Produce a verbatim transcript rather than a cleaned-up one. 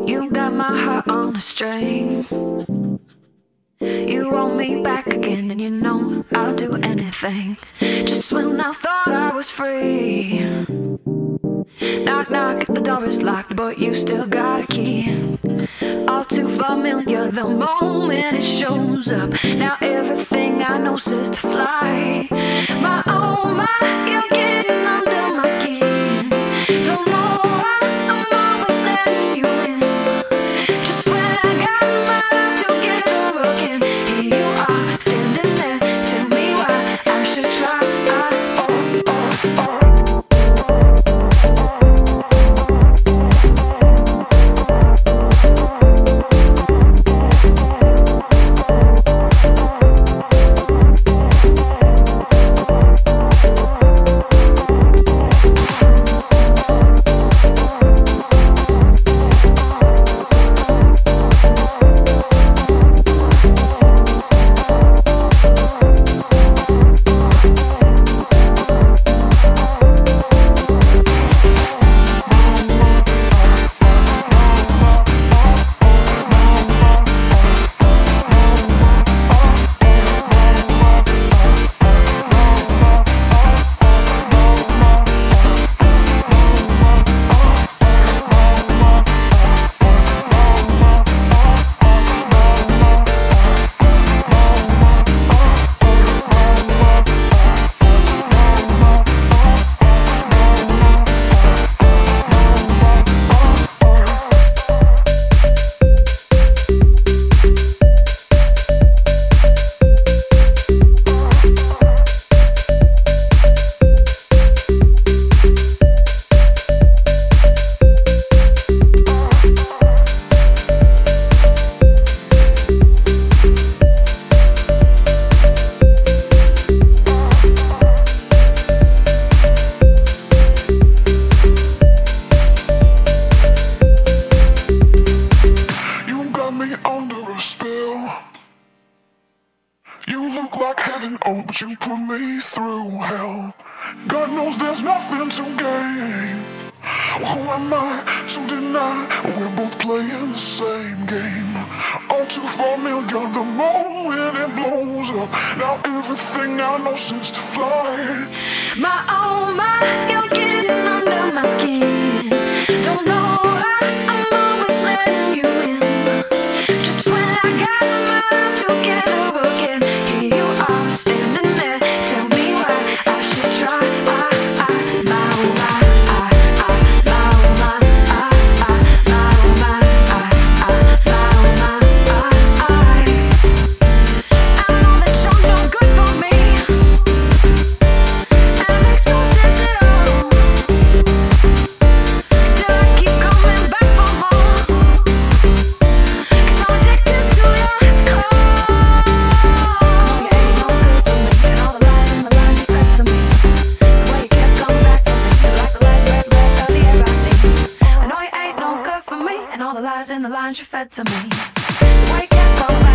You got my heart on a string. You want me back again, and you know I'll do anything. Just when I thought I was free. Knock, knock, the door is locked, but you still got a key. All too familiar the moment it shows up. Now everything I know says to fly. My oh my, you're getting under my skin. Don't know why I'm always letting you in. Just when I got my life together again, here you are standing there. Tell me why I should try. Oh, oh, oh. Oh, but you put me through hell. God knows there's nothing to gain. Who am I to deny we're both playing the same game? All too familiar the moment it blows up. Now everything I know seems to fly. My oh my, you're getting under my skin. Don't know why I'm always letting you in. Just when I got my life together again, here you are standing there. Tell me why I should try. I, I, my oh my, I, I, my oh my, I, I, my oh my, I, I, my oh my, I, I. I know that you're no good for me. That makes no sense at all. Still I keep coming back for more. 'Cause I'm addicted to your call. Oh, you ain't no good for me. And all the lies and the lies you fed to me. The way you kept coming back for me. You're like the last red breath of the air I breathe. I know you ain't no good for me. And all the lies and the lines you fed to me. The way you kept coming back.